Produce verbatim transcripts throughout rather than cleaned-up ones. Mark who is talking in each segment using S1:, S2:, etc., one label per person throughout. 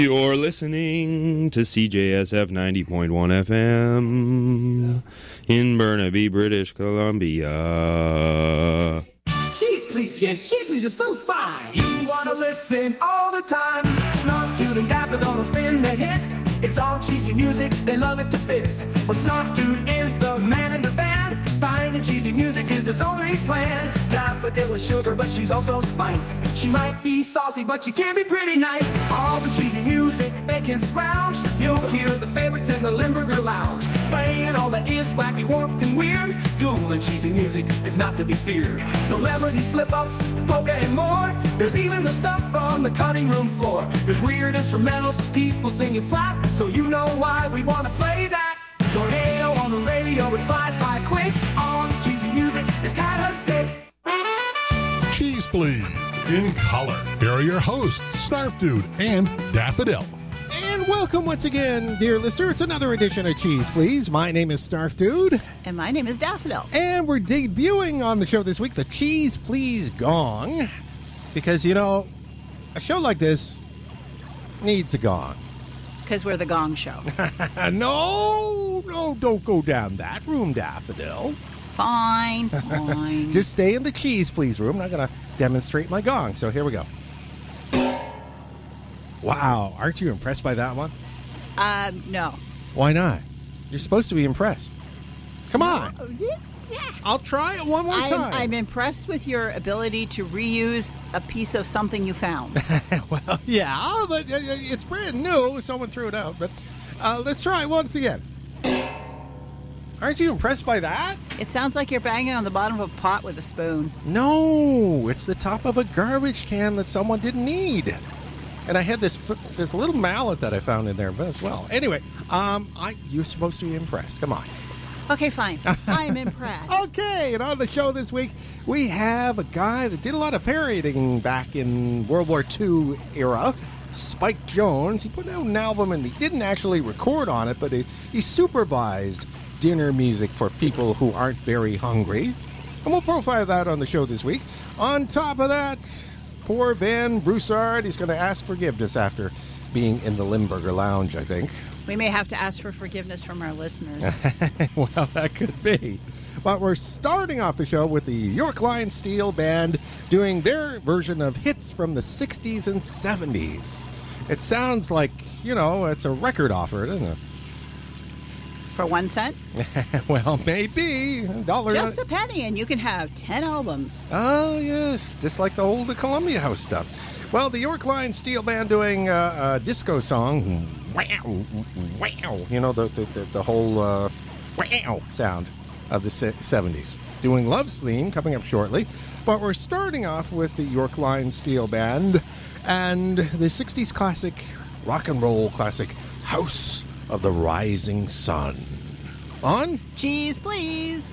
S1: You're listening to C J S F ninety point one F M in Burnaby, British Columbia.
S2: Cheese, please, yes, cheese, please, is so fine. You want to listen all the time. Snarf Dude and Daffodil will spin their hits. It's all cheesy music, they love it to bits. Well, Snarf Dude is the man in the band. Finding cheesy music is his only plan. Daffodil is sugar, but she's also spice. She might be saucy, but she can be pretty nice. All the cheesy music they can scrounge. You'll hear the favorites in the Limburger Lounge. Playing all that is wacky, warped, and weird. Cool and cheesy music is not to be feared. Celebrity slip-ups, polka, and more. There's even the stuff on the cutting room floor. There's weird instrumentals, people singing flat. So you know why we want to play that. Tornado on the radio, it flies by quick. All this cheesy music is kind of sick.
S3: Cheese Please, in color. Here are your hosts, Snarf Dude and Daffodil.
S4: And welcome once again, dear listener. It's another edition of Cheese Please. My name is Snarf Dude.
S5: And my name is Daffodil.
S4: And we're debuting on the show this week, the Cheese Please Gong. Because, you know, a show like this needs a gong.
S5: Because we're the Gong Show.
S4: no, no, don't go down that room, Daffodil.
S5: Fine, fine.
S4: Just stay in the Cheese Please room. I'm not going to demonstrate my gong. So here we go. Wow, aren't you impressed by that one?
S5: Um, no.
S4: Why not? You're supposed to be impressed. Come on. I'll try it one more
S5: I'm,
S4: time.
S5: I'm impressed with your ability to reuse a piece of something you found.
S4: Well, yeah, but it's brand new. Someone threw it out. But uh, let's try it once again. Aren't you impressed by that?
S5: It sounds like you're banging on the bottom of a pot with a spoon.
S4: No, it's the top of a garbage can that someone didn't need. And I had this this little mallet that I found in there as well. Anyway, um, I you're supposed to be impressed. Come on.
S5: Okay, fine. I'm impressed.
S4: Okay, and on the show this week, we have a guy that did a lot of parodying back in World War Two era, Spike Jones. He put out an album and he didn't actually record on it, but he, he supervised dinner music for people who aren't very hungry. And we'll profile that on the show this week. On top of that, poor Van Broussard, he's going to ask forgiveness after being in the Limburger Lounge, I think.
S5: We may have to ask for forgiveness from our listeners.
S4: Well, that could be. But we're starting off the show with the York Line Steel Band doing their version of hits from the sixties and seventies. It sounds like, you know, it's a record offer, doesn't it?
S5: For one cent?
S4: Well, maybe. A dollar.
S5: Just a penny, and you can have ten albums.
S4: Oh, yes. Just like the old Columbia House stuff. Well, the York Line Steel Band doing uh, a disco song. Wow, wow. You know, the, the, the, the whole uh, wow sound of the seventies. Doing Love's Theme coming up shortly. But we're starting off with the York Line Steel Band and the sixties classic, rock and roll classic, House of the Rising Sun. On?
S5: Cheese, please.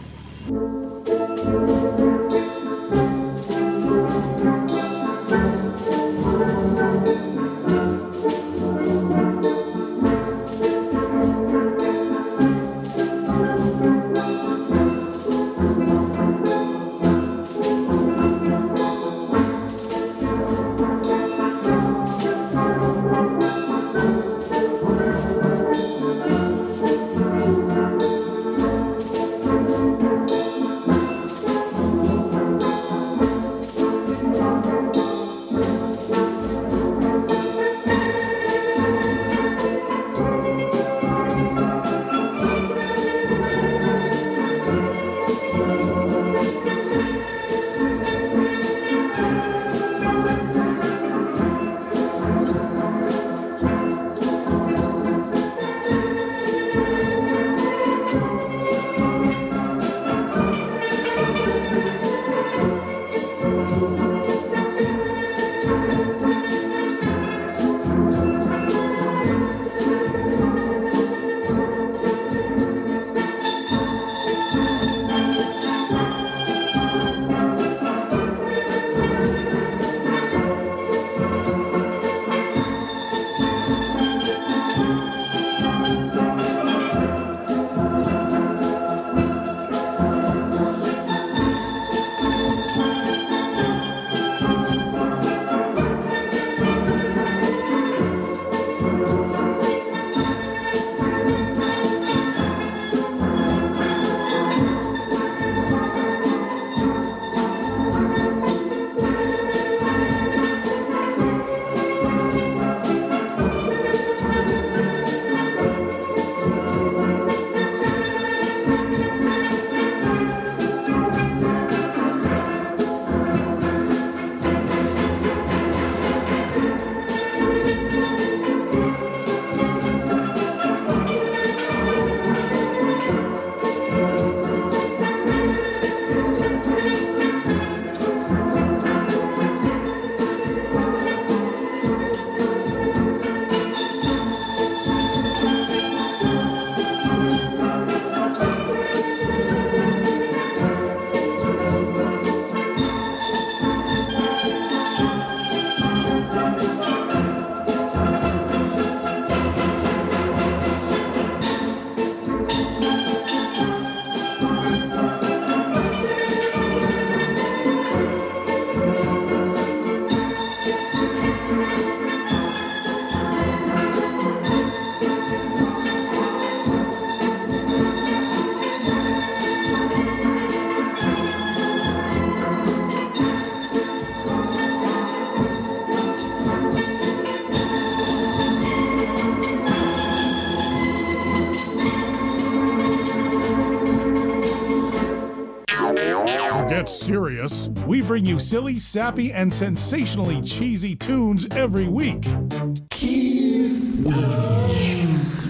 S6: get serious. We bring you silly, sappy, and sensationally cheesy tunes every week. Cheese Please.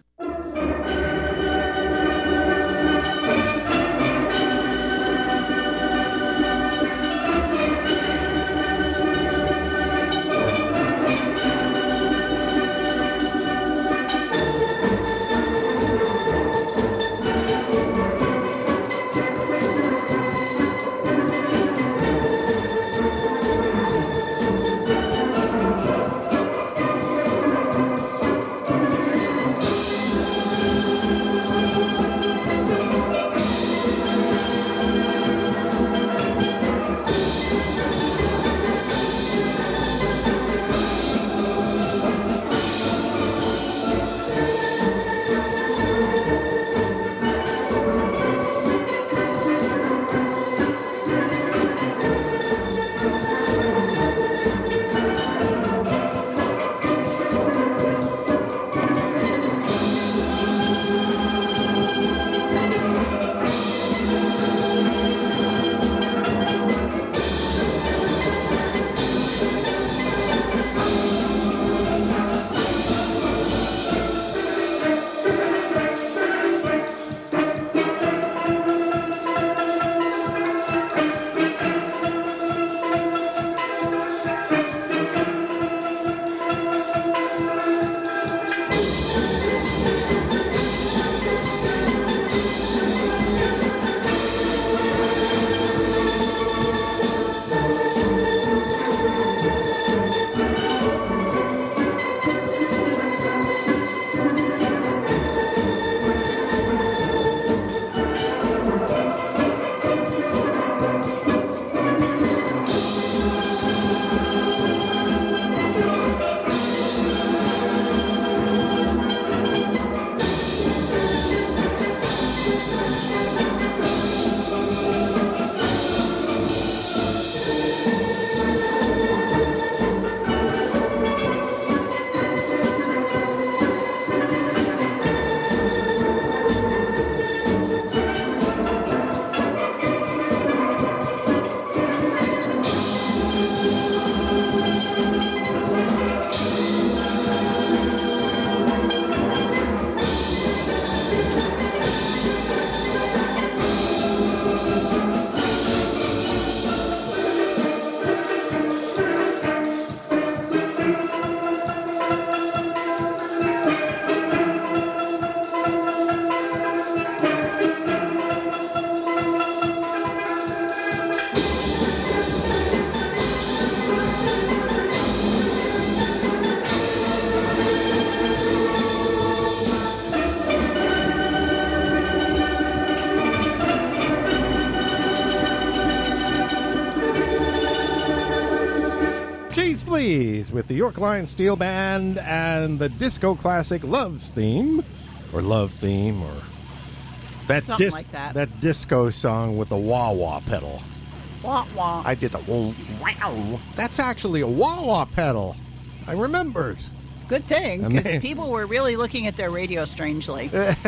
S4: With the York Lion Steel Band and the disco classic Love's Theme, or Love Theme, or that,
S5: Something
S4: dis-
S5: like that.
S4: that disco song with the wah-wah pedal.
S5: Wah-wah.
S4: I did the wow. That's actually a wah-wah pedal. I remembered.
S5: Good thing,
S4: Amazing.
S5: because people were really looking at their radio strangely.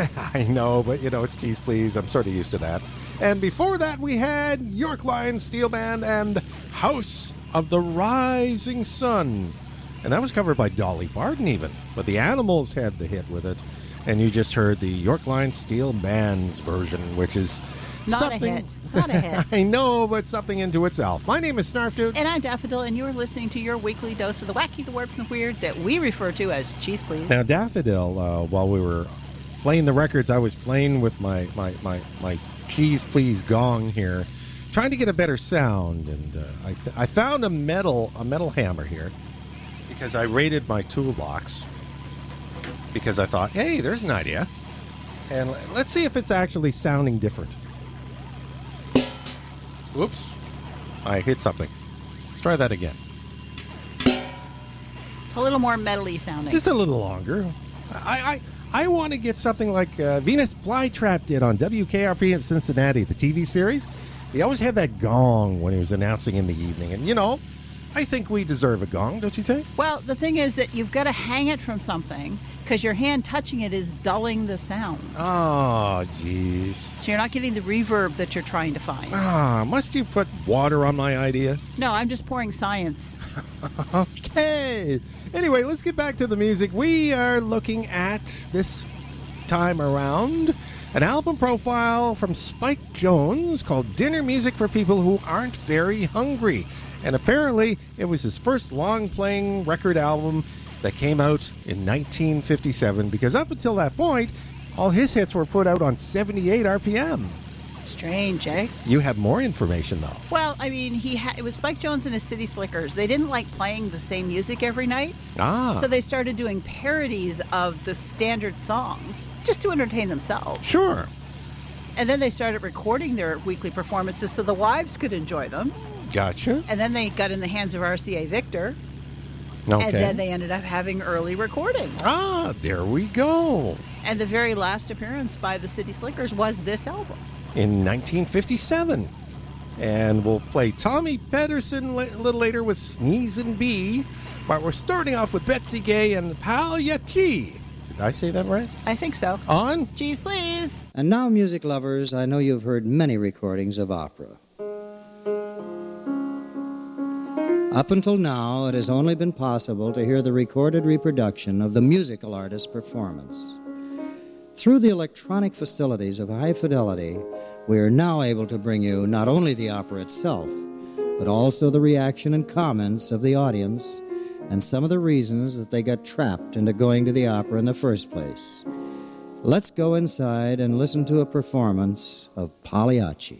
S4: I know, but, you know, it's Cheese Please. I'm sort of used to that. And before that, we had York Lion Steel Band and House of the Rising Sun. And that was covered by Dolly Parton even. But the Animals had the hit with it. And you just heard the York Lion Steel Band's version, which is
S5: Not
S4: something...
S5: a hit. Not a hit.
S4: I know, but something into itself. My name is Snarf Dude.
S5: And I'm Daffodil, and you're listening to your weekly dose of the wacky, the warped, and the weird that we refer to as Cheese Please.
S4: Now, Daffodil, uh, while we were playing the records, I was playing with my, my, my, my Cheese Please gong here, trying to get a better sound. And uh, I, f- I found a metal a metal hammer here because I raided my toolbox because I thought, hey, there's an idea. And l- let's see if it's actually sounding different. Whoops. I hit something. Let's try that again.
S5: It's a little more metal-y sounding.
S4: Just a little longer. I I, I want to get something like uh, Venus Flytrap did on W K R P in Cincinnati, the T V series. He always had that gong when he was announcing in the evening. And, you know, I think we deserve a gong, don't you think?
S5: Well, the thing is that you've got to hang it from something, Because your hand touching it is dulling the sound.
S4: Oh, jeez.
S5: So you're not getting the reverb that you're trying to find.
S4: Ah, must you put water on my idea?
S5: No, I'm just pouring science.
S4: Okay. Anyway, let's get back to the music. We are looking at, this time around, an album profile from Spike Jones called Dinner Music for People Who Aren't Very Hungry. And apparently, it was his first long-playing record album that came out in nineteen fifty-seven, because up until that point, all his hits were put out on seventy-eight R P M.
S5: Strange, eh?
S4: You have more information, though.
S5: Well, I mean, he ha- it was Spike Jones and his City Slickers. They didn't like playing the same music every night.
S4: Ah.
S5: So they started doing parodies of the standard songs just to entertain themselves.
S4: Sure.
S5: And then they started recording their weekly performances so the wives could enjoy them.
S4: Gotcha.
S5: And then they got in the hands of R C A Victor.
S4: Okay.
S5: And then they ended up having early recordings.
S4: Ah, there we go.
S5: And the very last appearance by the City Slickers was this album.
S4: In nineteen fifty-seven. And we'll play Tommy Pedersen a little later with Sneezin' Bee. But we're starting off with Betsy Gay and Pagliacci. Did I say that right?
S5: I think so.
S4: On?
S5: Cheese, please.
S7: And now, music lovers, I know you've heard many recordings of opera. Up until now, it has only been possible to hear the recorded reproduction of the musical artist's performance. Through the electronic facilities of high fidelity, we are now able to bring you not only the opera itself, but also the reaction and comments of the audience and some of the reasons that they got trapped into going to the opera in the first place. Let's go inside and listen to a performance of Pagliacci.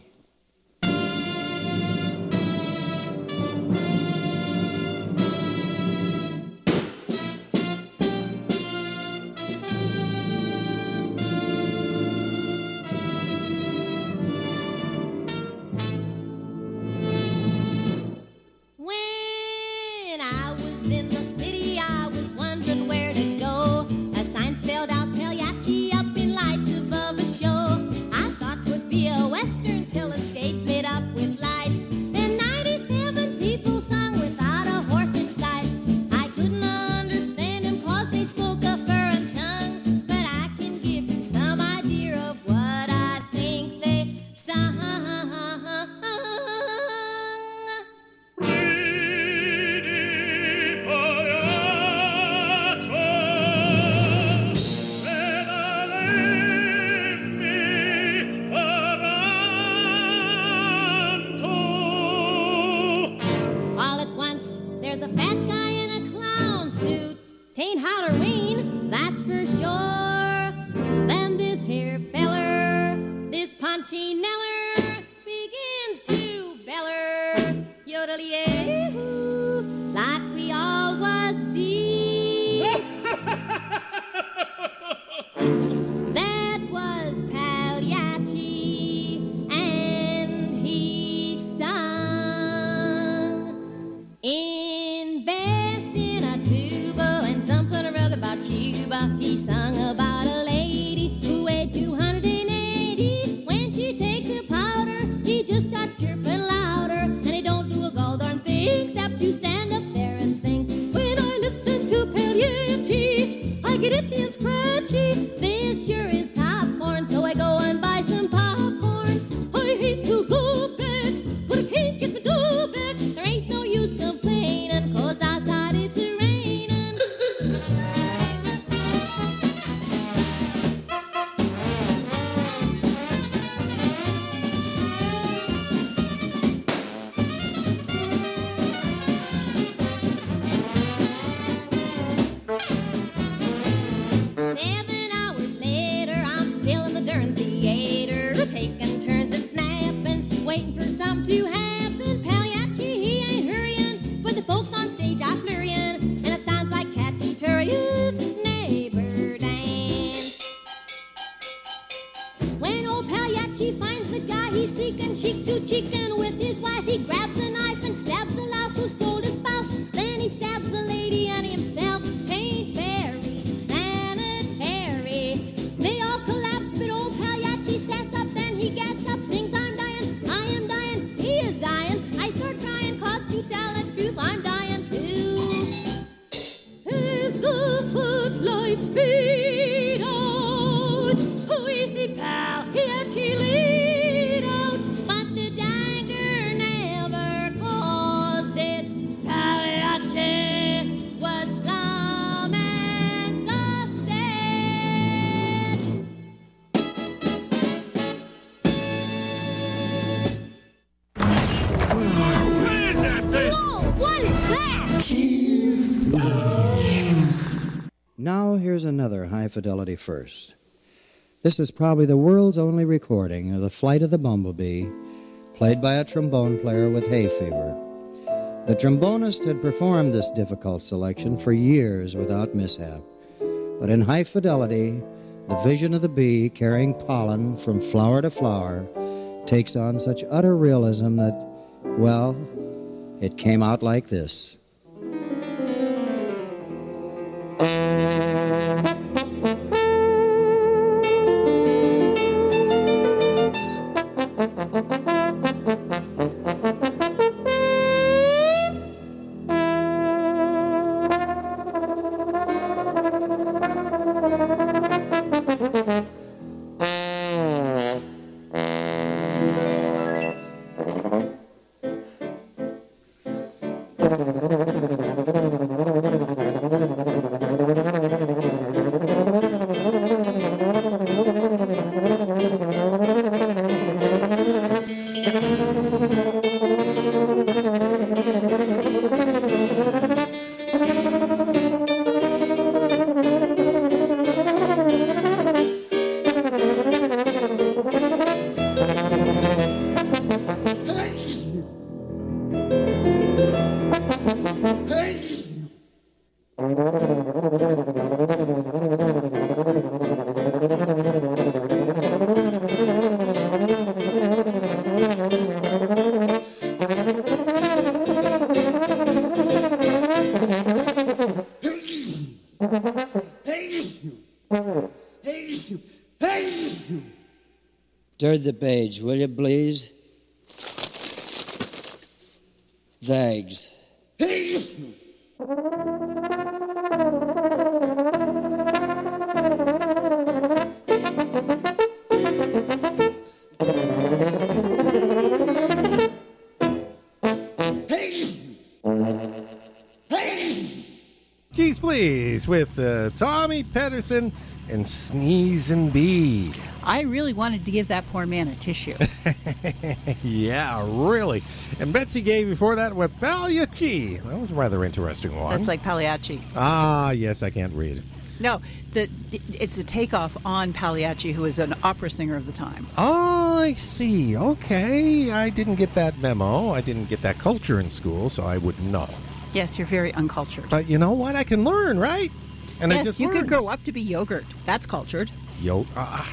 S8: They all collapse, but old Pagliacci its feet out. We see Pagliacci lead out, but the dagger never caused it. Pagliacci was plumb exhausted.
S2: What is that thing?
S8: Whoa, what is that?
S7: Now here's another high-fidelity first. This is probably the world's only recording of the flight of the bumblebee, played by a trombone player with hay fever. The trombonist had performed this difficult selection for years without mishap. But in high fidelity, the vision of the bee carrying pollen from flower to flower takes on such utter realism that, well, it came out like this. Turn the page, will you, please? Thanks.
S4: Keys Please with uh, Tommy Pedersen and Sneezin' Bee.
S5: I really wanted to give that poor man a tissue.
S4: Yeah, really. And Betsy gave before that with Pagliacci. That was a rather interesting one.
S5: That's like Pagliacci.
S4: Ah, yes, I can't read.
S5: No, the, it's a takeoff on Pagliacci, who was an opera singer of the time.
S4: Oh, I see. Okay. I didn't get that memo. I didn't get that culture in school, so I wouldn't know.
S5: Yes, you're very uncultured.
S4: But you know what? I can learn, right? And I
S5: yes,
S4: just
S5: you
S4: learned.
S5: could grow up to be yogurt. That's cultured.
S4: Yo, ah,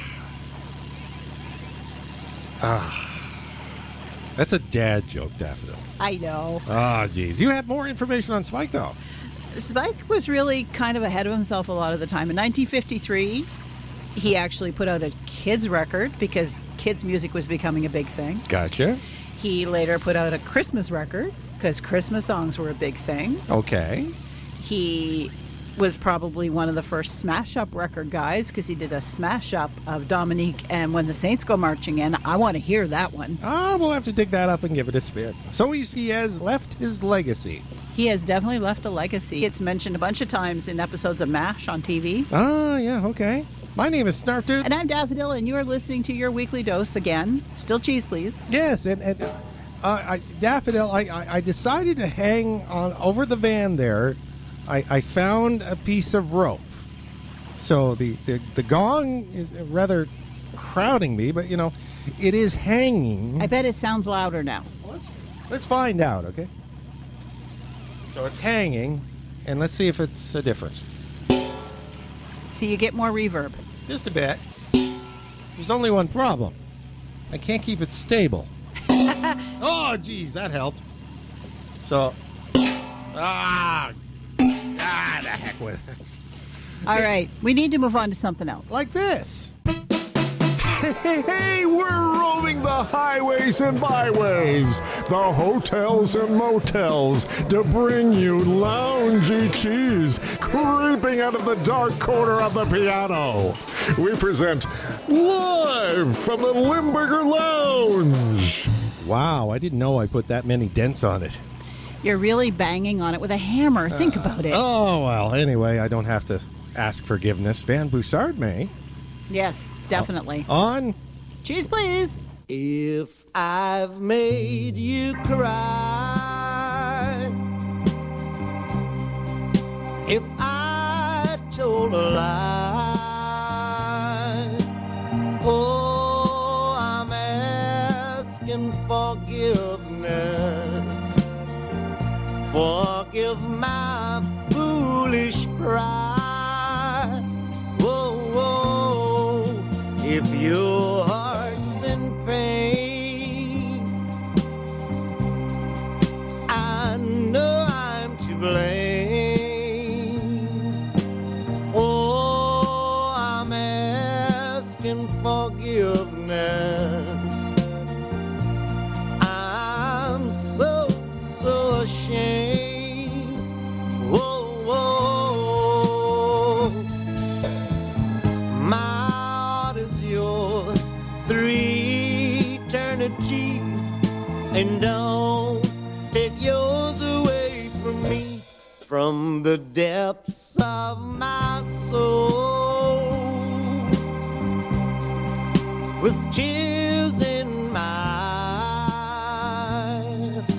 S4: ah. That's a dad joke, Daffodil.
S5: I know.
S4: Ah, geez. You have more information on Spike, though.
S5: Spike was really kind of ahead of himself a lot of the time. In nineteen fifty-three, he actually put out a kids record because kids' music was becoming a big thing.
S4: Gotcha.
S5: He later put out a Christmas record because Christmas songs were a big thing.
S4: Okay.
S5: He was probably one of the first smash-up record guys because he did a smash-up of Dominique and When the Saints Go Marching In. I want to hear that one.
S4: Ah, we'll have to dig that up and give it a spin. So he's, he has left his legacy.
S5: He has definitely left a legacy. It's mentioned a bunch of times in episodes of MASH on T V.
S4: Ah, yeah, okay. My name is Snarf Dude.
S5: And I'm Daffodil, and you are listening to your weekly dose again. Still cheese, please.
S4: Yes, and, and uh, I, Daffodil, I, I, I decided to hang on over the van there. I, I found a piece of rope. So the, the, the gong is rather crowding me, but, you know, it is hanging.
S5: I bet it sounds louder now.
S4: Let's, let's find out, okay? So it's hanging, and let's see if it's a difference.
S5: So you get more reverb.
S4: Just a bit. There's only one problem. I can't keep it stable. Oh, geez, that helped. So, ah, ah, the heck with it.
S5: All right, we need to move on to something else.
S4: Like this.
S6: Hey, hey, hey, we're roaming the highways and byways, the hotels and motels, to bring you loungy cheese,
S3: creeping out of the dark corner of the piano. We present live from the Limburger Lounge.
S4: Wow, I didn't know I put that many dents on it.
S5: You're really banging on it with a hammer. Think about it.
S4: Oh, well, anyway, I don't have to ask forgiveness. Van Bussard may.
S5: Yes, definitely.
S4: On.
S5: Cheese, please.
S9: If I've made you cry, if I told a lie, oh, I'm asking forgiveness. Forgive my foolish pride. Whoa, whoa, if your heart's in pain, I know I'm to blame. Oh, I'm asking forgiveness. I'm so, so ashamed. Whoa, whoa, my heart is yours through eternity, and don't take yours away from me, from the depths of my soul, with tears in my eyes.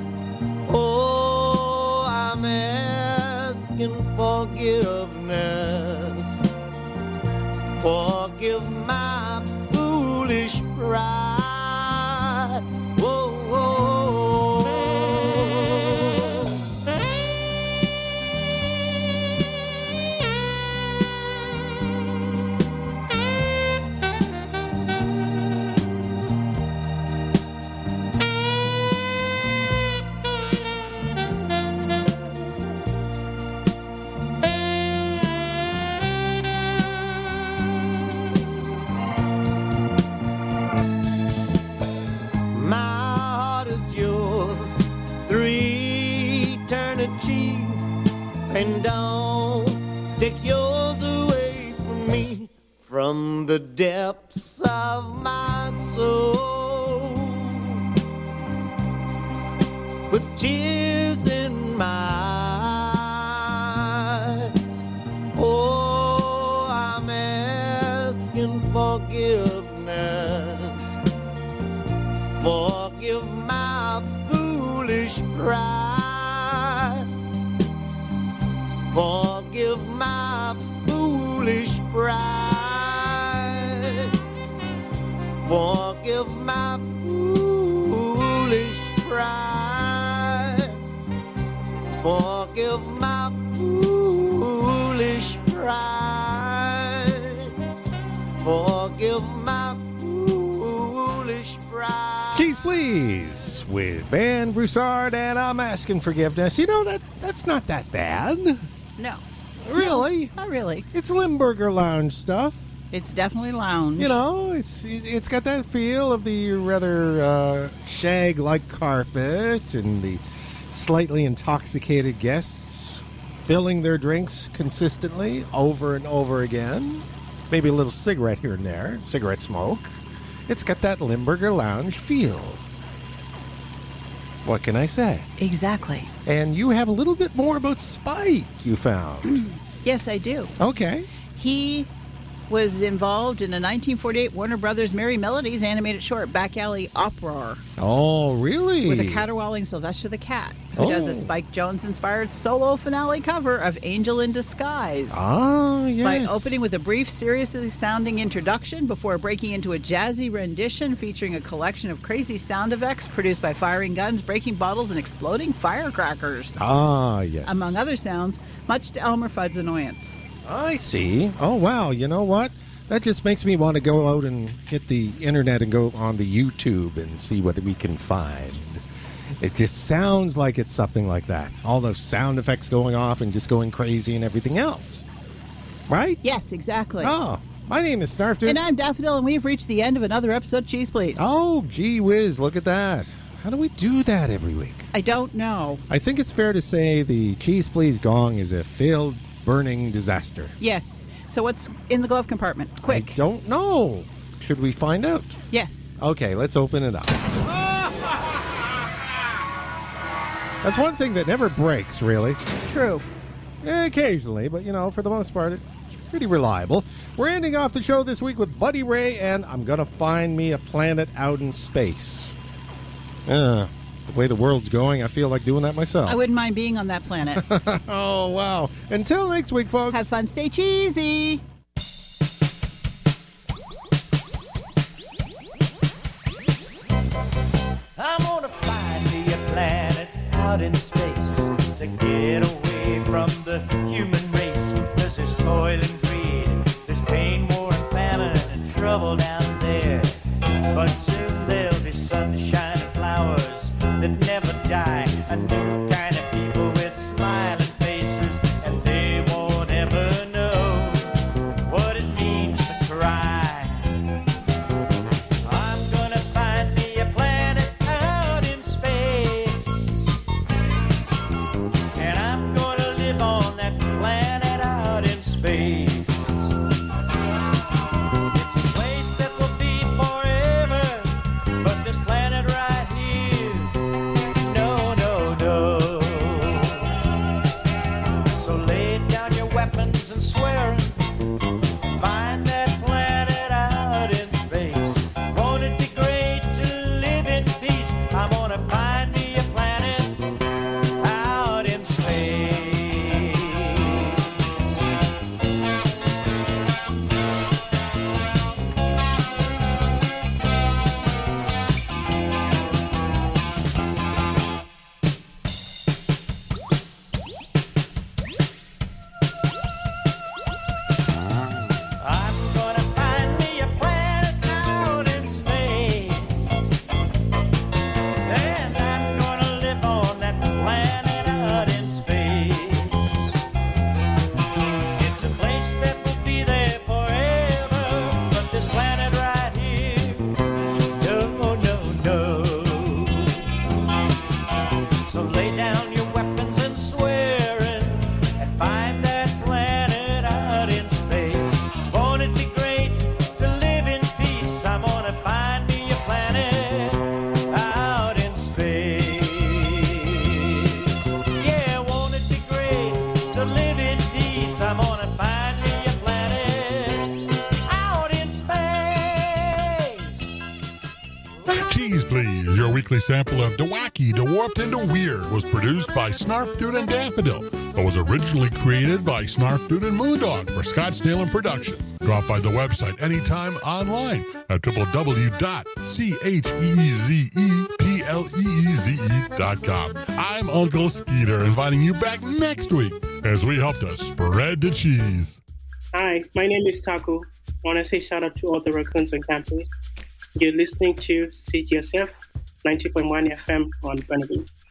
S9: Oh, I'm asking forgiveness. Forgive my foolish pride. Whoa, whoa. My heart is yours through eternity, and don't take yours away from me, from the depths of my soul, with tears in my eyes. Oh, I'm asking forgiveness. Forgive my foolish pride. Forgive my foolish pride. Forgive my foolish pride. Forgive my foolish pride. Forgive my foolish pride.
S4: Keys, please, with Van Broussard, and I'm asking forgiveness. You know, that that's not that bad.
S5: No.
S4: Really?
S5: Not really.
S4: It's Limburger Lounge stuff.
S5: It's definitely lounge.
S4: You know, it's it's got that feel of the rather uh, shag-like carpet and the slightly intoxicated guests filling their drinks consistently over and over again. Maybe a little cigarette here and there, cigarette smoke. It's got that Limburger Lounge feel. What can I say?
S5: Exactly.
S4: And you have a little bit more about Spike, you found.
S5: Yes, I do.
S4: Okay.
S5: He was involved in a nineteen forty-eight Warner Brothers Merry Melodies animated short, Back Alley Uproar,
S4: Oh, really?
S5: with a caterwauling Sylvester the Cat, who does a
S4: Oh.
S5: Spike Jones-inspired solo finale cover of Angel in Disguise.
S4: Ah, yes.
S5: By opening with a brief, seriously sounding introduction before breaking into a jazzy rendition featuring a collection of crazy sound effects produced by firing guns, breaking bottles, and exploding firecrackers.
S4: Ah, yes.
S5: Among other sounds, much to Elmer Fudd's annoyance.
S4: I see. Oh, wow. You know what? That just makes me want to go out and hit the internet and go on the YouTube and see what we can find. It just sounds like it's something like that. All those sound effects going off and just going crazy and everything else. Right?
S5: Yes, exactly.
S4: Oh, my name is Snarf Dude.
S5: And I'm Daffodil, and we've reached the end of another episode of Cheese Please.
S4: Oh, gee whiz, look at that. How do we do that every week?
S5: I don't know.
S4: I think it's fair to say the Cheese Please Gong is a failed burning disaster.
S5: Yes. So what's in the glove compartment? Quick.
S4: I don't know. Should we find out?
S5: Yes.
S4: Okay, let's open it up. That's one thing that never breaks, really.
S5: True.
S4: Eh, occasionally, but, you know, for the most part, it's pretty reliable. We're ending off the show this week with Buddy Ray, and I'm going to find me a planet out in space. Uh, the way the world's going, I feel like doing that myself.
S5: I wouldn't mind being on that planet.
S4: Oh, wow. Until next week, folks.
S5: Have fun, stay cheesy.
S10: I'm gonna find me a planet out in space to get away from the human race. Cause there's toil and greed, there's pain, war and famine and trouble down there. But soon there'll be sunshine and flowers that never die. A new kind of people with smiling faces, and they won't ever know what it means to cry. I'm gonna find me a planet out in space, and I'm gonna live on that planet out in space. It's a place that will be forever, but this planet right here, no, no, no. So lay down your weapons and swear 'em. Find that planet out in space. Won't it be great to live in peace? I'm gonna find me a planet out in space. I'm gonna find me a planet out in space, and I'm gonna live on that planet out in space. It's a place that will be there forever, but this planet right here, no, no, no. So lay down your weapons and swear it, and find that planet out in space. Won't it be great to live in peace? I'm gonna find me a planet out in space. Yeah, won't it be great to live in peace? I'm gonna find me a planet out in space.
S3: Cheese Please, your weekly sample of DeWacky, DeWarped, and DeWeird was produced by Snarf Dude and Daffodil, but was originally created by Snarf Dude and Moondog for Scottsdale and Productions. Drop by the website anytime online at w w w dot cheezepleeze dot com. I'm Uncle Skeeter, inviting you back next week as we help to spread the cheese.
S11: Hi, my name is Taco. I want to say shout out to all the raccoons on campus. You're listening to C G S F ninety point one F M on Burnaby.